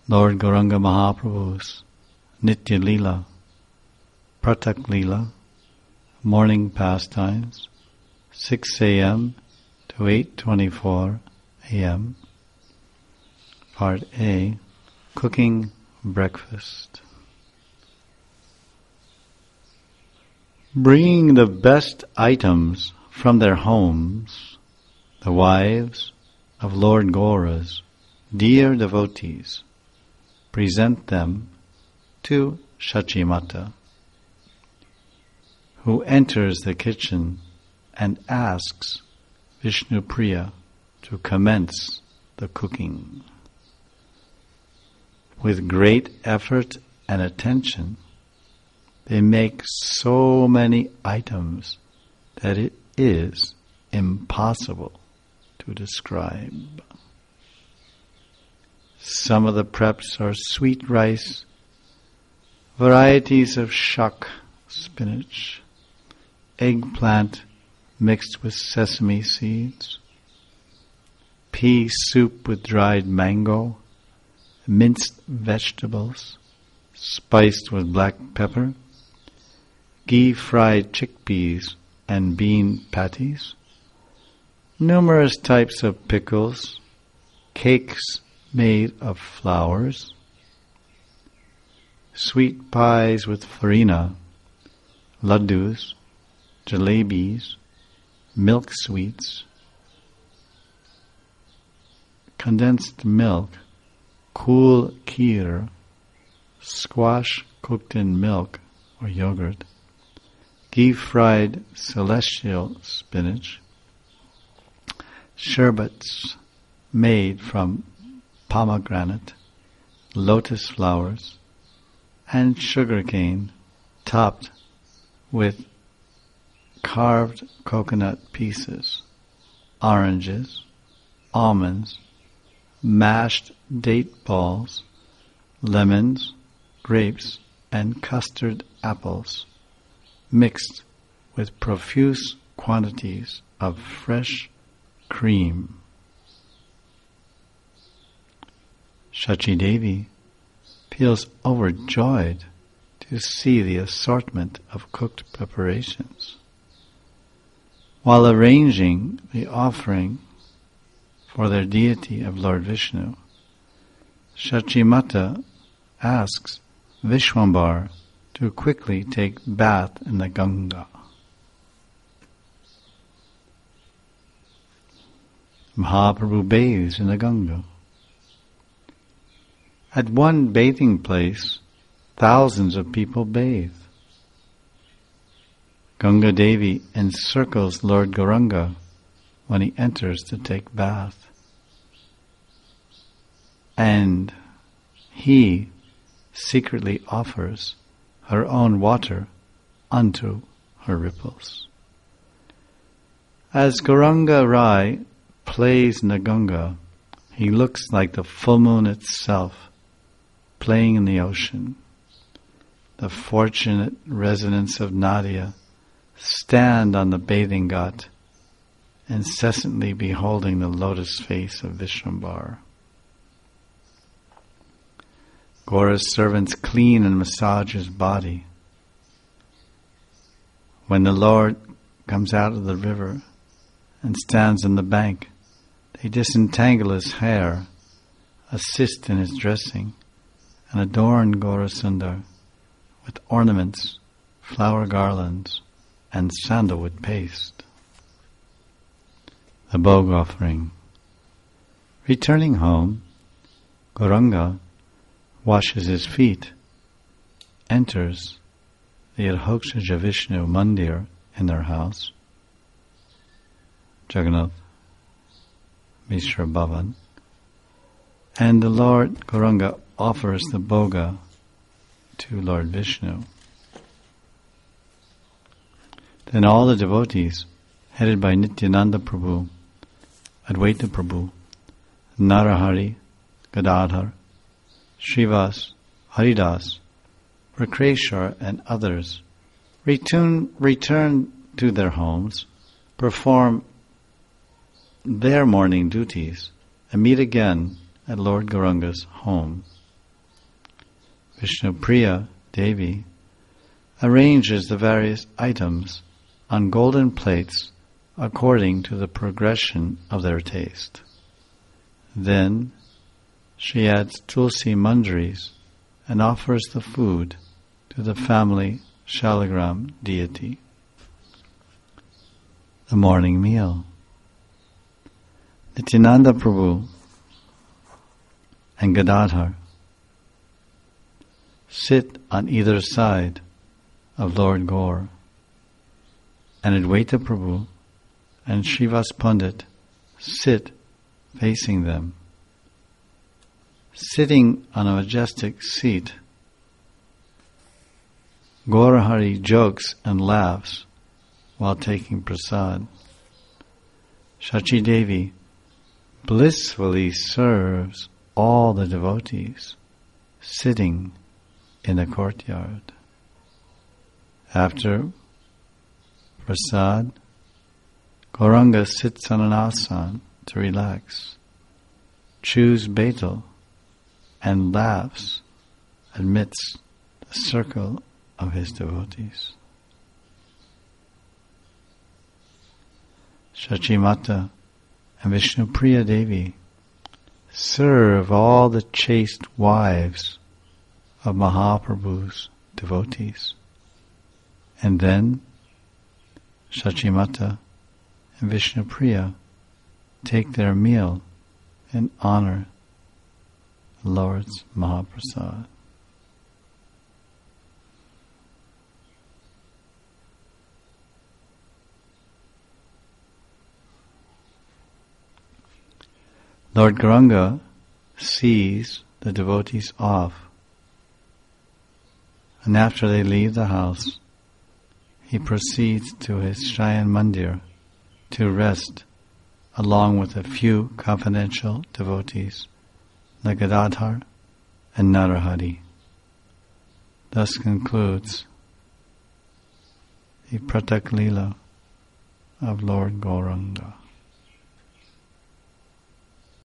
Lord Gauranga Mahaprabhu's Nitya Leela, Pratak Leela, morning pastimes, 6 a.m. to 8:24 a.m. Part A, Cooking Breakfast. Bringing the best items from their homes, the wives of Lord Gaura's dear devotees present them to Shachimata, who enters the kitchen and asks Vishnupriya to commence the cooking. With great effort and attention, they make so many items that it is impossible to describe. Some of the preps are sweet rice, varieties of shak, spinach, eggplant mixed with sesame seeds, pea soup with dried mango, minced vegetables, spiced with black pepper, ghee-fried chickpeas and bean patties, numerous types of pickles, cakes made of flowers, sweet pies with farina, laddus, jalebis, milk sweets, condensed milk, cool kheer, squash cooked in milk or yogurt, ghee-fried celestial spinach, sherbets made from pomegranate, lotus flowers, and sugarcane topped with carved coconut pieces, oranges, almonds, mashed date balls, lemons, grapes, and custard apples, mixed with profuse quantities of fresh cream. Shachi Devi feels overjoyed to see the assortment of cooked preparations. While arranging the offering for their deity of Lord Vishnu, Shachimata asks Vishwambar to quickly take bath in the Ganga. Mahaprabhu bathes in the Ganga. At one bathing place, thousands of people bathe. Ganga Devi encircles Lord Gauranga when he enters to take bath, and he secretly offers her own water unto her ripples. As Gauranga Rai plays in the Ganga, he looks like the full moon itself playing in the ocean. The fortunate residents of Nadia stand on the bathing ghat, incessantly beholding the lotus face of Vishwambar. Gaura's servants clean and massage his body. When the Lord comes out of the river and stands on the bank, they disentangle his hair, assist in his dressing, and adorn Gaurasundar with ornaments, flower garlands, and sandalwood paste. The Bhog offering. Returning home, Gauranga washes his feet, enters the Adhokshaja Vishnu Mandir in their house, Jagannath Mishra Bhavan, and the Lord Gauranga offers the bhoga to Lord Vishnu. Then all the devotees, headed by Nityananda Prabhu, Advaita Prabhu, Narahari, Gadadhar, Srivas, Haridas, Rakreshwar, and others, return to their homes, perform their morning duties, and meet again at Lord Gauranga's home Vishnupriya Devi arranges the various items on golden plates according to the progression of their taste. Then she adds tulsi manjaris and offers the food to the family Shalagram deity. The morning meal. Nityananda Prabhu and Gadadhar sit on either side of Lord Gaur, and Advaita Prabhu and Srivas Pandit sit facing them. Sitting on a majestic seat, Gaurahari jokes and laughs while taking prasad. Shachi Devi blissfully serves all the devotees sitting in the courtyard. After prasad, Gauranga sits on an asana to relax, chews betel, and laughs amidst the circle of his devotees. Shachimata and Vishnupriya Devi serve all the chaste wives of Mahaprabhu's devotees. And then Shachimata and Vishnupriya take their meal and honor the Lord's Mahaprasad. Lord Gauranga sees the devotees off, and after they leave the house, he proceeds to his Shayan Mandir to rest along with a few confidential devotees, like Gadadhar and Narahari. Thus concludes the Pratak Leela of Lord Gauranga.